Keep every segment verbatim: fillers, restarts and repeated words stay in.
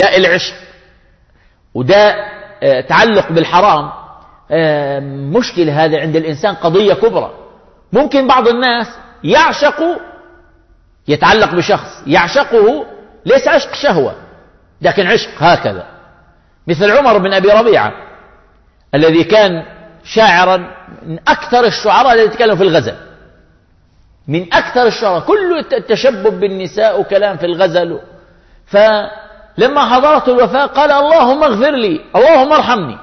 العشق وده تعلق بالحرام مشكلة. هذا عند الإنسان قضية كبرى. ممكن بعض الناس يعشق، يتعلق بشخص يعشقه، ليس عشق شهوة لكن عشق هكذا، مثل عمر بن أبي ربيعة الذي كان شاعرا من أكثر الشعراء الذين تكلموا في الغزل، من أكثر الشعراء، كله التشبب بالنساء وكلام في الغزل. فلما حضرته الوفاة قال اللهم اغفر لي، اللهم ارحمني.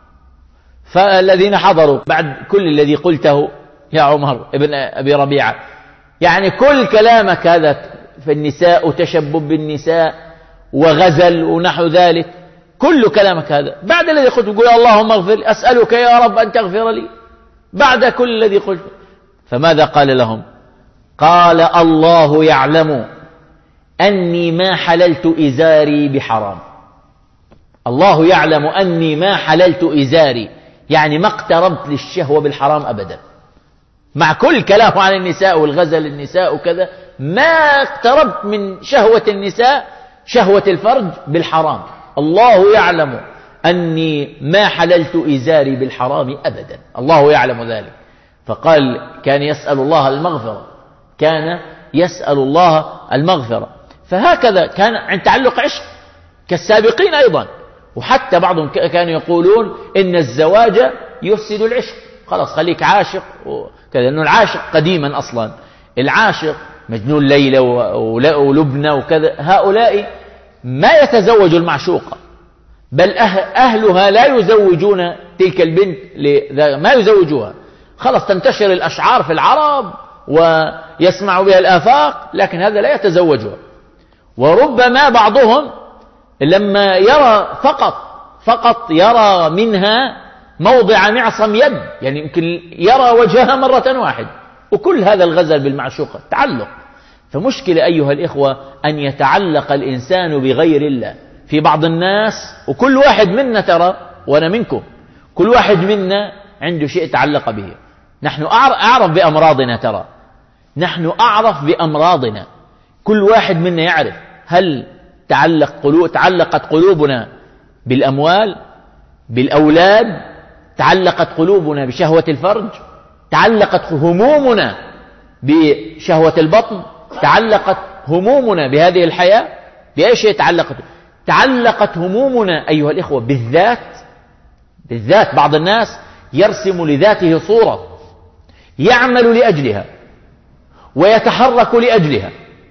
فالذين حضروا بعد كل الذي قلته يا عمر ابن أبي ربيعة، يعني كل كلامك هذا في النساء وتشبب بالنساء وغزل ونحو ذلك، كل كلامك هذا بعد الذي قلت يقول اللهم اغفر لي، أسألك يا رب أن تغفر لي بعد كل الذي قلت. فماذا قال لهم؟ قال الله يعلم أني ما حللت إزاري بحرام. الله يعلم أني ما حللت إزاري، يعني ما اقتربت للشهوة بالحرام أبدا، مع كل كلام عن النساء والغزل النساء وكذا، ما اقتربت من شهوة النساء، شهوة الفرج بالحرام. الله يعلم أني ما حللت إزاري بالحرام أبدا، الله يعلم ذلك. فقال كان يسأل الله المغفرة، كان يسأل الله المغفرة. فهكذا كان عند تعلق عشق كالسابقين أيضا. وحتى بعضهم كانوا يقولون إن الزواج يفسد العشق، خلاص خليك عاشق وكذا، لأنه العاشق قديما أصلا العاشق مجنون ليلى ولبنى وكذا، هؤلاء ما يتزوج المعشوقة، بل أهلها لا يزوجون تلك البنت، ما يزوجوها، خلاص تنتشر الأشعار في العرب ويسمع بها الآفاق، لكن هذا لا يتزوجها. وربما بعضهم لما يرى فقط فقط يرى منها موضع معصم يد، يعني يمكن يرى وجهها مرة واحدة، وكل هذا الغزل بالمعشوقة تعلق. فمشكلة أيها الإخوة أن يتعلق الإنسان بغير الله. في بعض الناس، وكل واحد منا ترى، وأنا منكم، كل واحد منا عنده شيء تعلق به. نحن أعرف بأمراضنا، ترى نحن أعرف بأمراضنا، كل واحد منا يعرف هل تعلق قلوب تعلقت قلوبنا بالأموال، بالأولاد، تعلقت قلوبنا بشهوة الفرج، تعلقت همومنا بشهوة البطن، تعلقت همومنا بهذه الحياة، بأي شيء تعلقت؟ تعلقت همومنا أيها الإخوة بالذات. بالذات بعض الناس يرسم لذاته صورة، يعمل لأجلها ويتحرك لأجلها،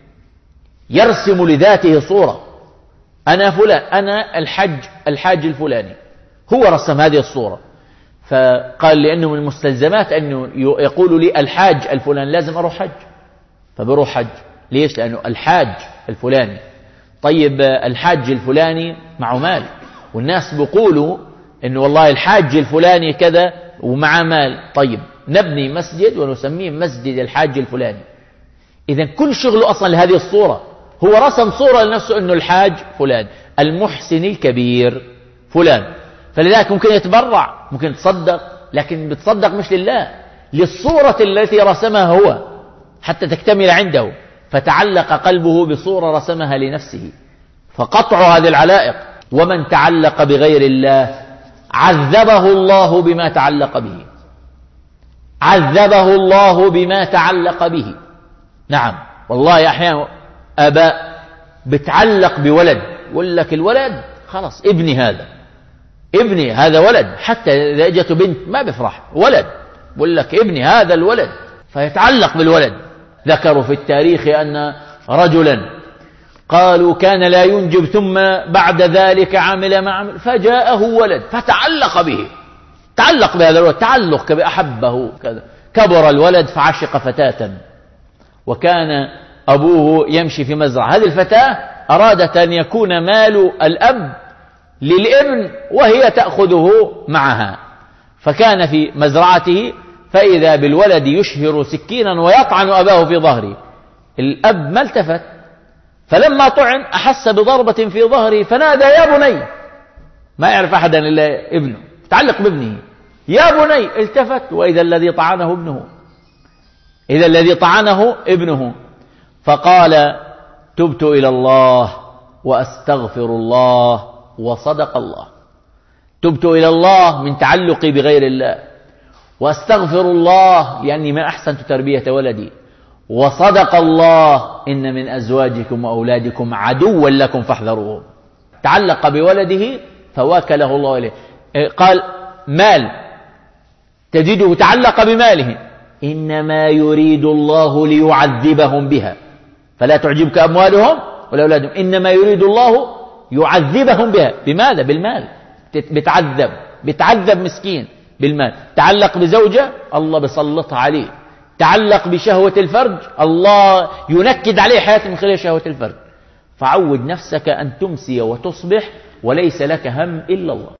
يرسم لذاته صورة. أنا فلان، أنا الحج الحاج الفلاني، هو رسم هذه الصورة. فقال لأنه من المستلزمات أنه يقول لي الحاج الفلاني لازم أروح حج، فبروح حج. ليش؟ لأنه الحاج الفلاني. طيب الحاج الفلاني معه مال، والناس بيقولوا أنه والله الحاج الفلاني كذا ومع مال، طيب نبني مسجد ونسميه مسجد الحاج الفلاني. إذن كل شغله أصلا لهذه الصورة، هو رسم صورة لنفسه أنه الحاج فلان، المحسن الكبير فلان. فلذلك ممكن يتبرع، ممكن يتصدق، لكن بتصدق مش لله، للصورة التي رسمها هو حتى تكتمل عنده، فتعلق قلبه بصورة رسمها لنفسه. فقطع هذه العلائق. ومن تعلق بغير الله عذبه الله بما تعلق به، عذبه الله بما تعلق به. نعم والله أحيانا آباء بتعلق بولد، يقول لك الولد خلاص ابني هذا، ابني هذا ولد، حتى إذا اجت بنت ما بفرح، ولد، يقول لك ابني هذا الولد، فيتعلق بالولد. ذكروا في التاريخ أن رجلا قالوا كان لا ينجب، ثم بعد ذلك عمل ما عمل فجاءه ولد فتعلق به، تعلق بهذا الولد تعلق كبأحبه كذا. كبر الولد فعشق فتاة، وكان أبوه يمشي في مزرعة، هذه الفتاة أرادت أن يكون مال الأب للابن وهي تأخذه معها، فكان في مزرعته فإذا بالولد يشهر سكينا ويطعن أباه في ظهره. الأب ما التفت، فلما طعن أحس بضربة في ظهره فنادى يا بني، ما يعرف أحدا إلا ابنه، تعلق بابنه، يا بني، التفت وإذا الذي طعنه ابنه، إذا الذي طعنه ابنه، فقال تبت إلى الله وأستغفر الله وصدق الله. تبت إلى الله من تعلقي بغير الله، وأستغفر الله لأني ما أحسنت تربية ولدي، وصدق الله إن من أزواجكم وأولادكم عدوا لكم فاحذروهم. تعلق بولده فواكله الله إليه. قال مال، تجده تعلق بماله، إنما يريد الله ليعذبهم بها، فلا تعجبك أموالهم ولا أولادهم، إنما يريد الله يعذبهم بها. بماذا؟ بالمال. بتعذب بتعذب مسكين بالمال. تعلق بزوجة، الله بيسلطها عليه. تعلق بشهوة الفرج، الله ينكد عليه حياته من خلال شهوة الفرج. فعود نفسك أن تمسي وتصبح وليس لك هم إلا الله.